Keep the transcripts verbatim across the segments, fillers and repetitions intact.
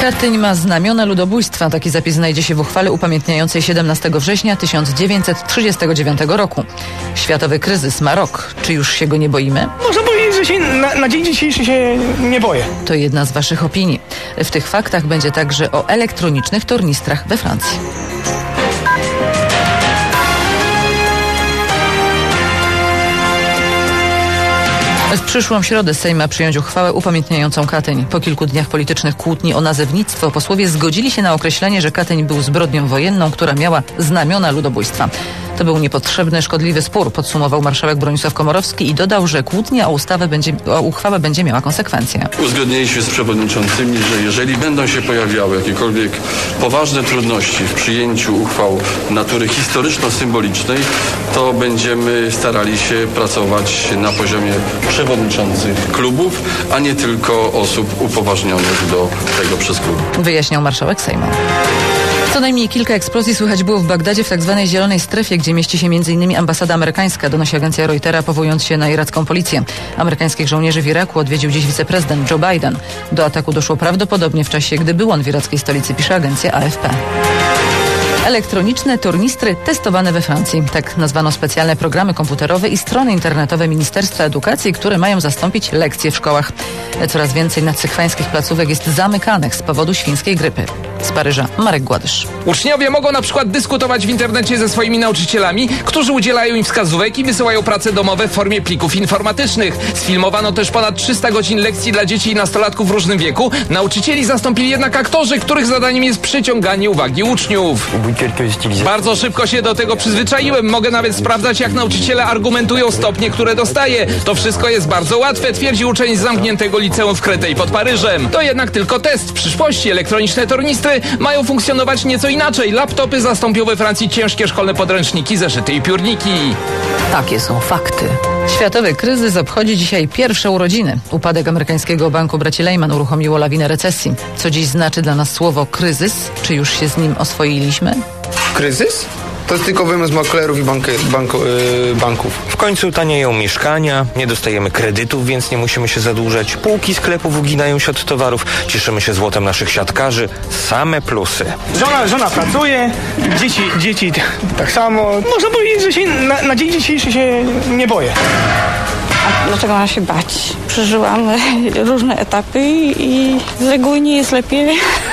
Katyń ma znamiona ludobójstwa. Taki zapis znajdzie się w uchwale upamiętniającej siedemnastego września tysiąc dziewięćset trzydziestego dziewiątego roku. Światowy kryzys ma rok. Czy już się go nie boimy? Można powiedzieć, że się na, na dzień dzisiejszy się nie boję. To jedna z waszych opinii. W tych faktach będzie także o elektronicznych tornistrach we Francji. W przyszłą środę Sejm ma przyjąć uchwałę upamiętniającą Katyń. Po kilku dniach politycznych kłótni o nazewnictwo posłowie zgodzili się na określenie, że Katyń był zbrodnią wojenną, która miała znamiona ludobójstwa. To był niepotrzebny, szkodliwy spór, podsumował marszałek Bronisław Komorowski i dodał, że kłótnia o, ustawę będzie, o uchwałę będzie miała konsekwencje. Uzgodniliśmy z przewodniczącymi, że jeżeli będą się pojawiały jakiekolwiek poważne trudności w przyjęciu uchwał natury historyczno-symbolicznej, to będziemy starali się pracować na poziomie przewodniczących klubów, a nie tylko osób upoważnionych do tego przez klub. Wyjaśniał marszałek Sejmu. Co najmniej kilka eksplozji słychać było w Bagdadzie w tzw. zielonej strefie, gdzie mieści się między innymi ambasada amerykańska, donosi agencja Reutera, powołując się na iracką policję. Amerykańskich żołnierzy w Iraku odwiedził dziś wiceprezydent Joe Biden. Do ataku doszło prawdopodobnie w czasie, gdy był on w irackiej stolicy, pisze agencja A F P. Elektroniczne tornistry testowane we Francji. Tak nazwano specjalne programy komputerowe i strony internetowe Ministerstwa Edukacji, które mają zastąpić lekcje w szkołach. Coraz więcej nadsekwańskich placówek jest zamykanych z powodu świńskiej grypy. Z Paryża Marek Gładysz. Uczniowie mogą na przykład dyskutować w internecie ze swoimi nauczycielami, którzy udzielają im wskazówek i wysyłają prace domowe w formie plików informatycznych. Sfilmowano też ponad trzysta godzin lekcji dla dzieci i nastolatków w różnym wieku. Nauczycieli zastąpili jednak aktorzy, których zadaniem jest przyciąganie uwagi uczniów. Bardzo szybko się do tego przyzwyczaiłem. Mogę nawet sprawdzać, jak nauczyciele argumentują stopnie, które dostaję. To wszystko jest bardzo łatwe, twierdzi uczeń z zamkniętego liceum w Créteil pod Paryżem. To jednak tylko test. W przyszłości elektroniczne tornistry mają funkcjonować nieco inaczej. Laptopy zastąpią we Francji ciężkie szkolne podręczniki, zeszyty i piórniki. Takie są fakty. Światowy kryzys obchodzi dzisiaj pierwsze urodziny. Upadek amerykańskiego banku braci Lehman uruchomiło lawinę recesji. Co dziś znaczy dla nas słowo kryzys? Czy już się z nim oswoiliśmy? Kryzys? To jest tylko wymysł maklerów i banky, banku, yy, banków. W końcu tanieją mieszkania, nie dostajemy kredytów, więc nie musimy się zadłużać. Półki sklepów uginają się od towarów, cieszymy się złotem naszych siatkarzy. Same plusy. Żona, żona pracuje, dzieci, dzieci tak samo. Można powiedzieć, że się na, na dzień dzisiejszy się nie boję. A dlaczego mam się bać? Przeżyłam różne etapy i z reguły nie jest lepiej,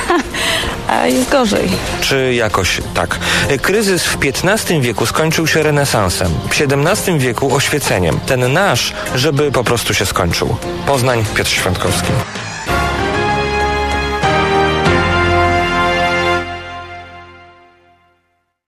a jest gorzej. Czy jakoś tak. Kryzys w piętnastym wieku skończył się renesansem, w siedemnastym wieku oświeceniem. Ten nasz, żeby po prostu się skończył. Poznań, Piotr Świątkowski.